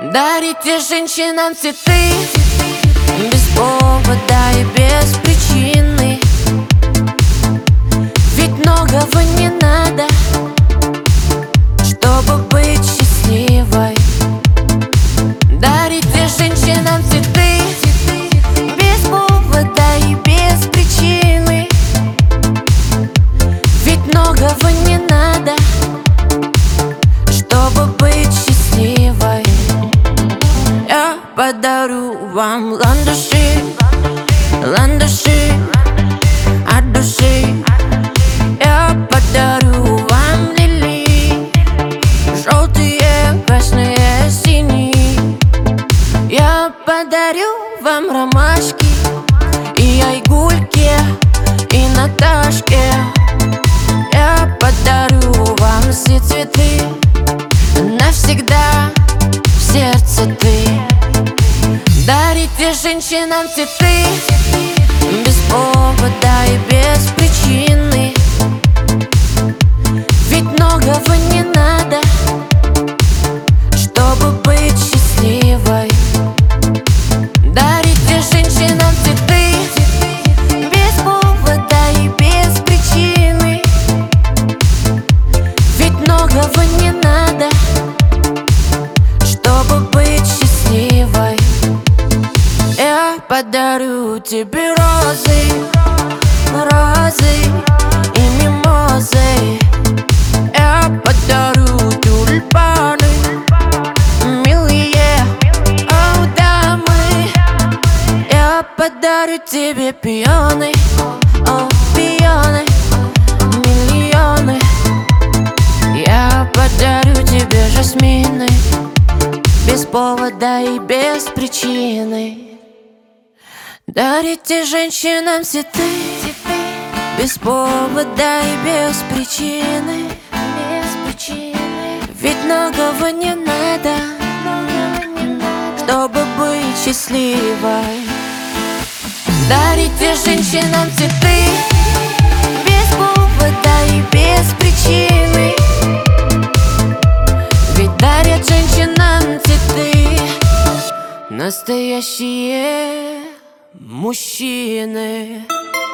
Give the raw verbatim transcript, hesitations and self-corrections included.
Дарите женщинам цветы без повода и без причины. Ведь многого не надо, чтобы быть счастливой. Дарите женщинам цветы без повода и без причины. Ведь многого не надо, чтобы быть счастливой. Я подарю вам ландыши, ландыши от души. Я подарю вам лилии, желтые, красные, синие. Я подарю вам ромашки и айгульки, и Наташке. Я подарю вам все цветы, навсегда в сердце ты. Дарите женщинам цветы без повода и без причины. Ведь многого не надо, чтобы быть счастливой. Дарите женщинам цветы без повода и без причины. Ведь многого не надо, чтобы быть счастливой. Я подарю тебе розы, розы и мимозы. Я подарю тюльпаны, милые, о, дамы. Я подарю тебе пионы, о, пионы, миллионы. Я подарю тебе жасмины без повода и без причины. Дарите женщинам цветы без повода и без причины. Ведь многого не надо, чтобы быть счастливой. Дарите женщинам цветы без повода и без причины. Ведь дарят женщинам цветы настоящие мужчины.